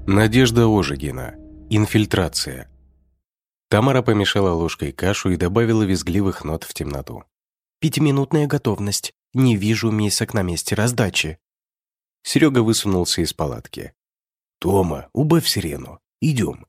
Надежда Ожегина. Инфильтрация. Тамара помешала ложкой кашу и добавила визгливых нот в темноту. «Пятиминутная готовность. Не вижу мисок на месте раздачи». Серега высунулся из палатки. «Тома, убавь сирену. Идем».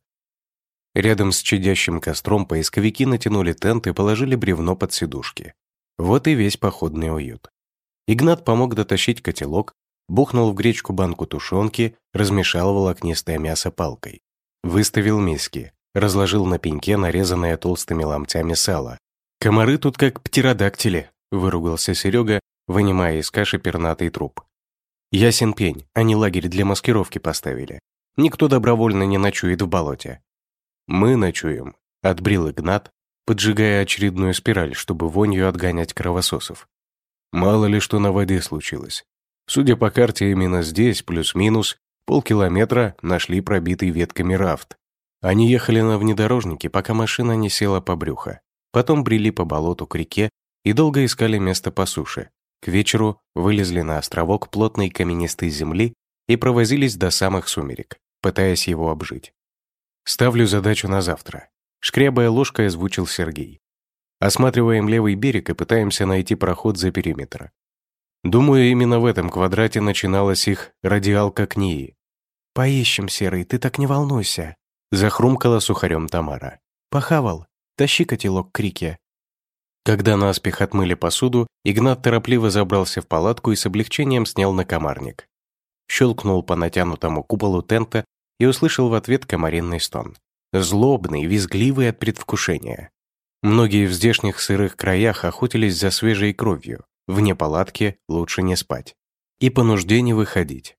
Рядом с чадящим костром поисковики натянули тент и положили бревно под сидушки. Вот и весь походный уют. Игнат помог дотащить котелок, бухнул в гречку банку тушенки, размешал волокнистое мясо палкой. Выставил миски, разложил на пеньке нарезанное толстыми ломтями сало. «Комары тут как птеродактили», — выругался Серега, вынимая из каши пернатый труп. «Ясен пень, они лагерь для маскировки поставили. Никто добровольно не ночует в болоте». «Мы ночуем», — отбрил Игнат, поджигая очередную спираль, чтобы вонью отгонять кровососов. «Мало ли что на воде случилось. Судя по карте, именно здесь, плюс-минус, полкилометра нашли пробитый ветками рафт. Они ехали на внедорожнике, пока машина не села по брюхо. Потом брели по болоту к реке и долго искали место по суше. К вечеру вылезли на островок плотной каменистой земли и провозились до самых сумерек, пытаясь его обжить. «Ставлю задачу на завтра», — шкрябая ложкой озвучил Сергей. «Осматриваем левый берег и пытаемся найти проход за периметр. Думаю, именно в этом квадрате начиналась их радиалка к НИИ». «Поищем, Серый, ты так не волнуйся», — захрумкала сухарем Тамара. «Похавал, тащи котелок к реке». Когда наспех отмыли посуду, Игнат торопливо забрался в палатку и с облегчением снял накомарник. Щелкнул по натянутому куполу тента и услышал в ответ комаринный стон. Злобный, визгливый от предвкушения. Многие в здешних сырых краях охотились за свежей кровью. Вне палатки лучше не спать. И по нужде не выходить.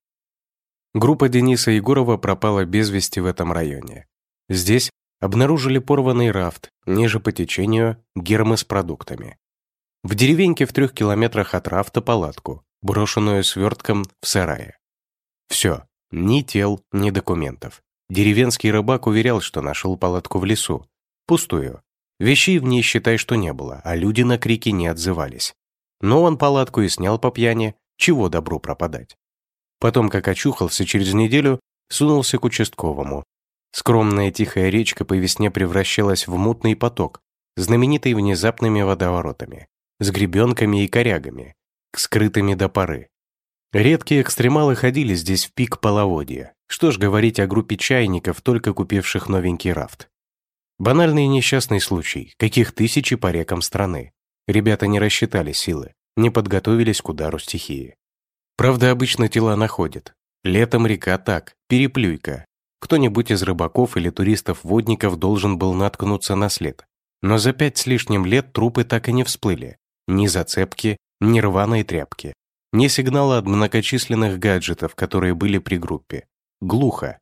Группа Дениса Егорова пропала без вести в этом районе. Здесь обнаружили порванный рафт, ниже по течению гермы с продуктами. В деревеньке в 3 километрах от рафта палатку, брошенную свертком в сарае. Все, ни тел, ни документов. Деревенский рыбак уверял, что нашел палатку в лесу. Пустую. Вещей в ней, считай, что не было, а люди на крики не отзывались. Но он палатку и снял по пьяни, чего добру пропадать. Потом, как очухался, через неделю сунулся к участковому. Скромная тихая речка по весне превращалась в мутный поток, знаменитый внезапными водоворотами, с гребенками и корягами, скрытыми до поры. Редкие экстремалы ходили здесь в пик половодья. Что ж говорить о группе чайников, только купивших новенький рафт. Банальный несчастный случай, каких тысячи по рекам страны. Ребята не рассчитали силы, не подготовились к удару стихии. Правда, обычно тела находят. Летом река так, переплюйка. Кто-нибудь из рыбаков или туристов-водников должен был наткнуться на след. Но за 5 с лишним лет трупы так и не всплыли. Ни зацепки, ни рваной тряпки. Ни сигнала от многочисленных гаджетов, которые были при группе. Глухо.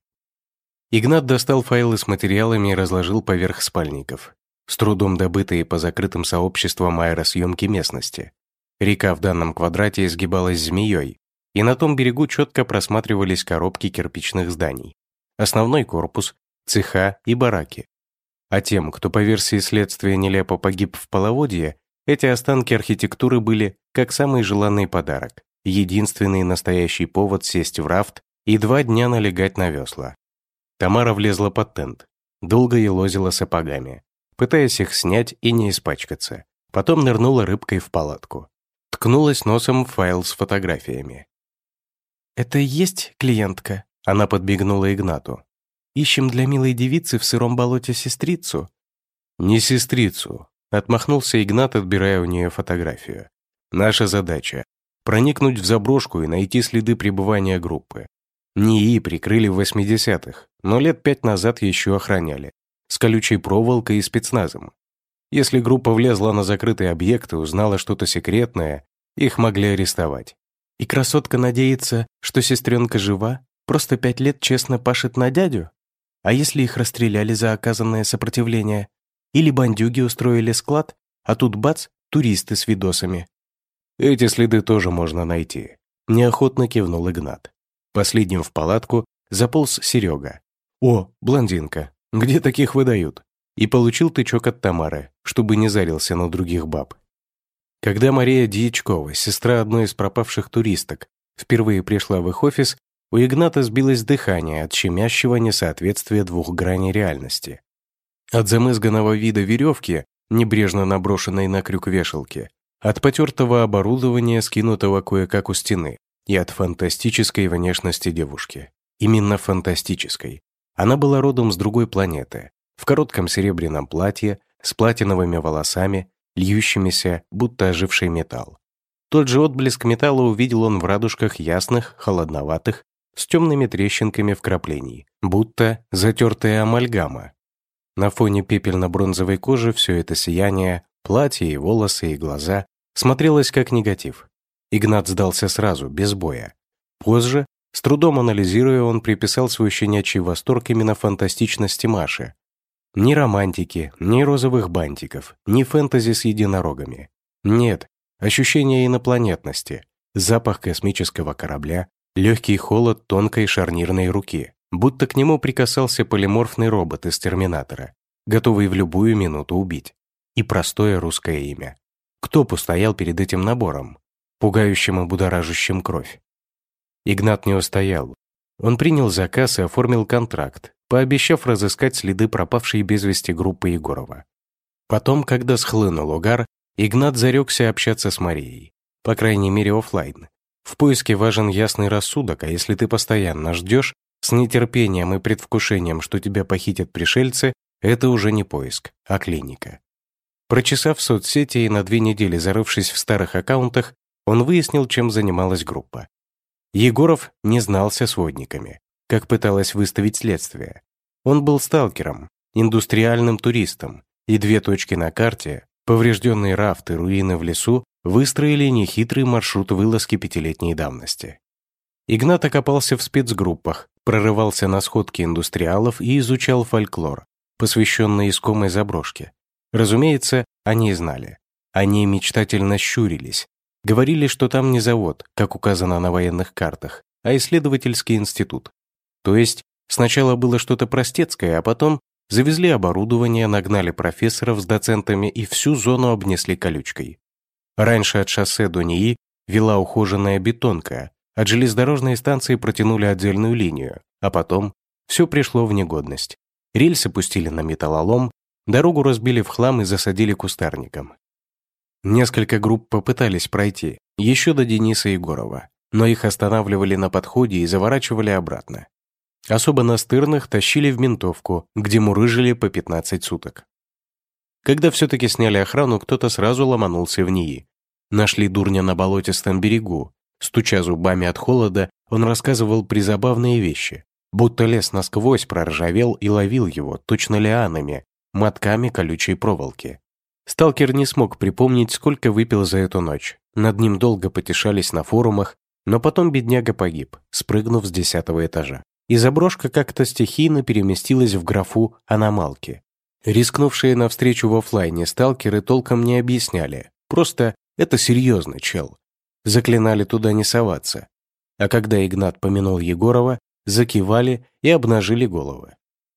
Игнат достал файлы с материалами и разложил поверх спальников. С трудом добытые по закрытым сообществам аэросъемки местности. Река в данном квадрате изгибалась змеей, и на том берегу четко просматривались коробки кирпичных зданий. Основной корпус, цеха и бараки. А тем, кто по версии следствия нелепо погиб в половодье, эти останки архитектуры были как самый желанный подарок, единственный настоящий повод сесть в рафт и 2 дня налегать на весла. Тамара влезла под тент, долго елозила сапогами, пытаясь их снять и не испачкаться. Потом нырнула рыбкой в палатку. Ткнулась носом в файл с фотографиями. «Это и есть клиентка?» Она подбегнула Игнату. «Ищем для милой девицы в сыром болоте сестрицу?» «Не сестрицу», — отмахнулся Игнат, отбирая у нее фотографию. «Наша задача — проникнуть в заброшку и найти следы пребывания группы. НИИ прикрыли в 80-х, но лет 5 назад еще охраняли. С колючей проволокой и спецназом. Если группа влезла на закрытый объект и узнала что-то секретное, их могли арестовать. И красотка надеется, что сестренка жива, просто 5 лет честно пашет на дядю? А если их расстреляли за оказанное сопротивление? Или бандюги устроили склад, а тут бац, туристы с видосами?» «Эти следы тоже можно найти», — неохотно кивнул Игнат. Последним в палатку заполз Серега. «О, блондинка, где таких выдают?» И получил тычок от Тамары, чтобы не зарился на других баб. Когда Мария Дьячкова, сестра одной из пропавших туристок, впервые пришла в их офис, У Игната сбилось дыхание от щемящего несоответствия двух граней реальности. От замызганного вида веревки, небрежно наброшенной на крюк вешалки, от потертого оборудования, скинутого кое-как у стены, и от фантастической внешности девушки. Именно фантастической. Она была родом с другой планеты, в коротком серебряном платье, с платиновыми волосами, льющимися, будто оживший металл. Тот же отблеск металла увидел он в радужках ясных, холодноватых, с темными трещинками вкраплений, будто затертая амальгама. На фоне пепельно-бронзовой кожи все это сияние, платье и волосы, и глаза, смотрелось как негатив. Игнат сдался сразу, без боя. Позже, с трудом анализируя, он приписал свой щенячий восторг именно фантастичности Маши. Ни романтики, ни розовых бантиков, ни фэнтези с единорогами. Нет, ощущение инопланетности, запах космического корабля, легкий холод тонкой шарнирной руки, будто к нему прикасался полиморфный робот из «Терминатора», готовый в любую минуту убить. И простое русское имя. Кто постоял перед этим набором, пугающим и будоражащим кровь? Игнат не устоял. Он принял заказ и оформил контракт, пообещав разыскать следы пропавшей без вести группы Егорова. Потом, когда схлынул угар, Игнат зарекся общаться с Марией, по крайней мере офлайн. В поиске важен ясный рассудок, а если ты постоянно ждешь, с нетерпением и предвкушением, что тебя похитят пришельцы, это уже не поиск, а клиника. Прочесав соцсети и на 2 недели зарывшись в старых аккаунтах, он выяснил, чем занималась группа. Егоров не знался сводниками, как пыталось выставить следствие. Он был сталкером, индустриальным туристом, и 2 точки на карте, поврежденные рафты, руины в лесу, выстроили нехитрый маршрут вылазки 5-летней давности. Игнат окопался в спецгруппах, прорывался на сходки индустриалов и изучал фольклор, посвященный искомой заброшке. Разумеется, они знали. Они мечтательно щурились. Говорили, что там не завод, как указано на военных картах, а исследовательский институт. То есть сначала было что-то простецкое, а потом завезли оборудование, нагнали профессоров с доцентами и всю зону обнесли колючкой. Раньше от шоссе до НИИ вела ухоженная бетонка, от железнодорожной станции протянули отдельную линию, а потом все пришло в негодность. Рельсы пустили на металлолом, дорогу разбили в хлам и засадили кустарником. Несколько групп попытались пройти, еще до Дениса Егорова, но их останавливали на подходе и заворачивали обратно. Особо настырных тащили в ментовку, где мурыжили по 15 суток. Когда все-таки сняли охрану, кто-то сразу ломанулся в НИИ. Нашли дурня на болотистом берегу. Стуча зубами от холода, он рассказывал призабавные вещи, будто лес насквозь проржавел и ловил его, точно лианами, мотками колючей проволоки. Сталкер не смог припомнить, сколько выпил за эту ночь. Над ним долго потешались на форумах, но потом бедняга погиб, спрыгнув с 10-го этажа. И заброшка как-то стихийно переместилась в графу «аномалки». Рискнувшие навстречу в офлайне сталкеры толком не объясняли. Просто «это серьезно, чел». Заклинали туда не соваться. А когда Игнат помянул Егорова, закивали и обнажили головы.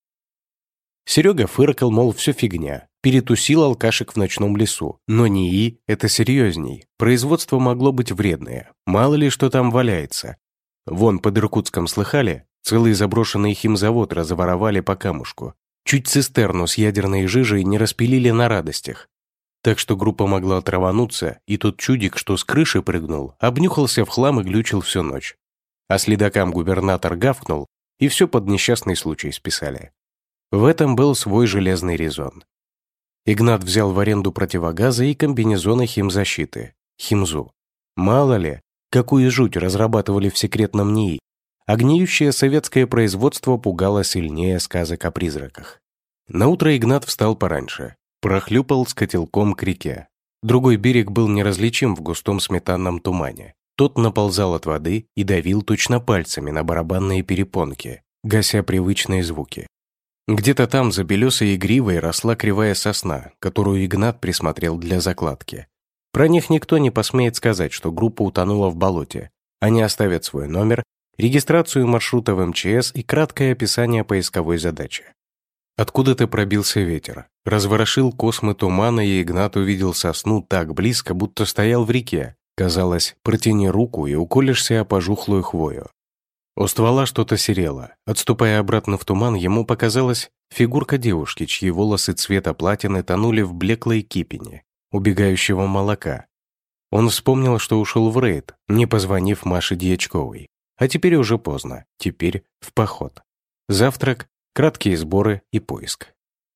Серега фыркал, мол, все фигня. Перетусил алкашек в ночном лесу. Но НИИ — это серьезней. Производство могло быть вредное. Мало ли, что там валяется. Вон под Иркутском слыхали? Целый заброшенный химзавод разворовали по камушку. Чуть цистерну с ядерной жижей не распилили на радостях. Так что группа могла травануться, и тот чудик, что с крыши прыгнул, обнюхался в хлам и глючил всю ночь. А следакам губернатор гавкнул, и все под несчастный случай списали. В этом был свой железный резон. Игнат взял в аренду противогазы и комбинезоны химзащиты, химзу. Мало ли, какую жуть разрабатывали в секретном НИИ, а гниющее советское производство пугало сильнее сказок о призраках. Наутро Игнат встал пораньше, прохлюпал с котелком к реке. Другой берег был неразличим в густом сметанном тумане. Тот наползал от воды и давил точно пальцами на барабанные перепонки, гася привычные звуки. Где-то там за белесой гривой росла кривая сосна, которую Игнат присмотрел для закладки. Про них никто не посмеет сказать, что группа утонула в болоте. Они оставят свой номер, регистрацию маршрута в МЧС и краткое описание поисковой задачи. Откуда-то пробился ветер, разворошил космы тумана, и Игнат увидел сосну так близко, будто стоял в реке. Казалось, протяни руку и уколешься о пожухлую хвою. У ствола что-то серело. Отступая обратно в туман, ему показалась фигурка девушки, чьи волосы цвета платины тонули в блеклой кипени убегающего молока. Он вспомнил, что ушел в рейд, не позвонив Маше Дьячковой. А теперь уже поздно, теперь в поход. Завтрак, краткие сборы и поиск.